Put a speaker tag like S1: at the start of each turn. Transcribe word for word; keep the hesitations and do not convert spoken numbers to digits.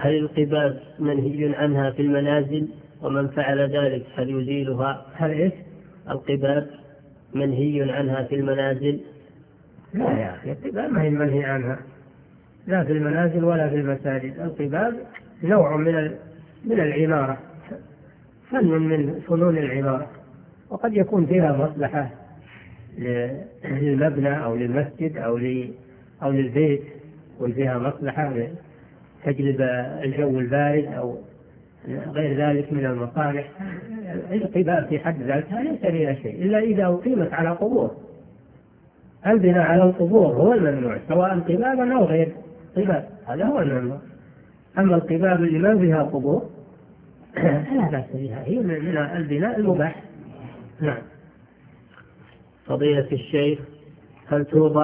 S1: هل القباب منهي عنها في المنازل؟ ومن فعل ذلك هل يزيلها؟
S2: هل إيش؟
S1: القباب منهي عنها في المنازل؟
S2: لا يا أخي، القباب ما هي منهي عنها لا في المنازل ولا في المساجد. القباب نوع من من العمارة، فن من فنون العمارة، وقد يكون فيها مصلحة للمبنى أو للمسجد أو أو للبيت، وفيها مصلحة تجلب الجو البارد أو غير ذلك من المصالح. القباب في حد ذاتها ليس فيها شيء إلا إذا أقيمت على قبور. البناء على القبور هو الممنوع، سواء قبابا أو غير قباب، هذا هو الممنوع. أما القباب اللي ما فيها قبور لا بأس بها، هي من البناء المباح. نعم.
S1: فضيلة الشيخ، هل توضع